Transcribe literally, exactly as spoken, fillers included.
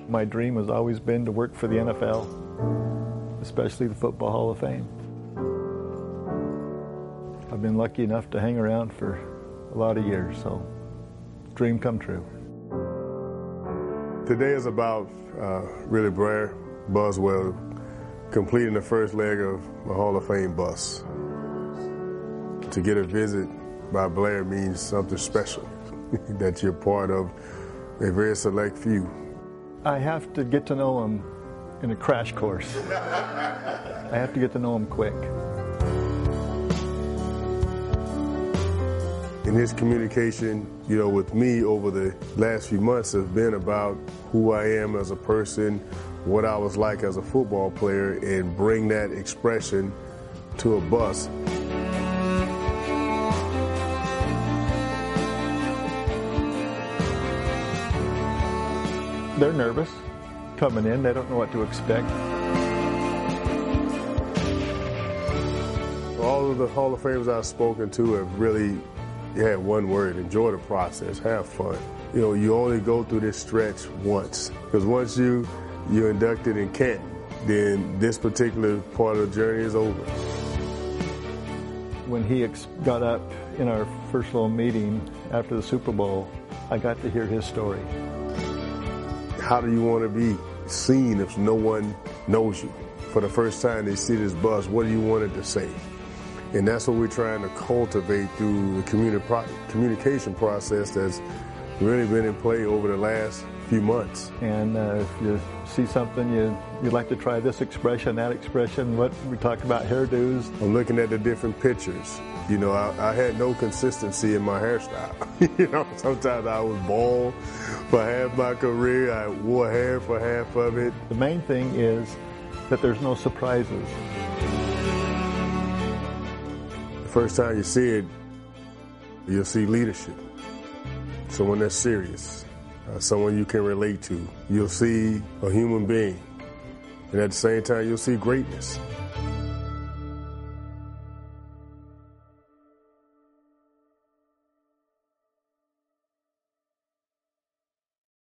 My dream has always been to work for the N F L, especially the Football Hall of Fame. I've been lucky enough to hang around for a lot of years, so dream come true. Today is about uh, really Blair Buswell completing the first leg of the Hall of Fame bus. To get a visit by Blair means something special, that you're part of a very select few. I have to get to know him in a crash course. I have to get to know him quick. And his communication, you know, with me over the last few months has been about who I am as a person, what I was like as a football player, and bring that expression to a bus. They're nervous coming in. They don't know what to expect. All of the Hall of Famers I've spoken to have really had one word: enjoy the process, have fun. You know, you only go through this stretch once, because once you, you're inducted in Canton, then this particular part of the journey is over. When he ex- got up in our first little meeting after the Super Bowl, I got to hear his story. How do you want to be seen if no one knows you? For the first time they see this bus, what do you want it to say? And that's what we're trying to cultivate through the communi- pro- communication process that's really been in play over the last few months. And uh, if you see something, you, you'd like to try this expression, that expression, what we talked about, hairdos. I'm looking at the different pictures. You know, I, I had no consistency in my hairstyle. You know, sometimes I was bald for half my career. I wore hair for half of it. The main thing is that there's no surprises. The first time you see it, you'll see leadership. Someone that's serious, uh, someone you can relate to. You'll see a human being. And at the same time, you'll see greatness.